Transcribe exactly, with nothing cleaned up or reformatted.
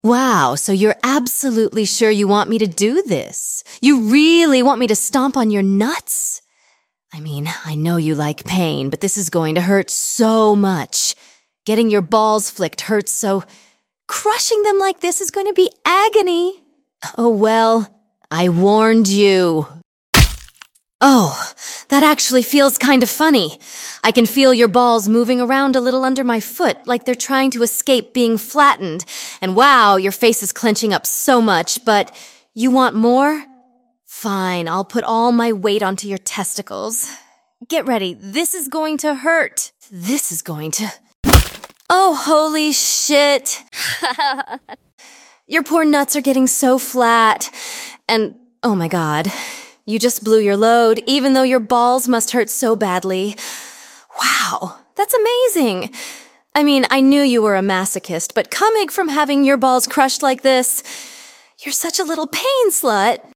Wow, so you're absolutely sure you want me to do this? You really want me to stomp on your nuts? I mean, I know you like pain, but this is going to hurt so much. Getting your balls flicked hurts, so crushing them like this is going to be agony. Oh well, I warned you. Oh, that actually feels kind of funny. I can feel your balls moving around a little under my foot, like they're trying to escape being flattened. And wow, your face is clenching up so much, but you want more? Fine, I'll put all my weight onto your testicles. Get ready, this is going to hurt. This is going to... Oh, holy shit. Your poor nuts are getting so flat. And, oh my god, you just blew your load, even though your balls must hurt so badly. Wow, that's amazing. I mean, I knew you were a masochist, but coming from having your balls crushed like this, you're such a little pain slut.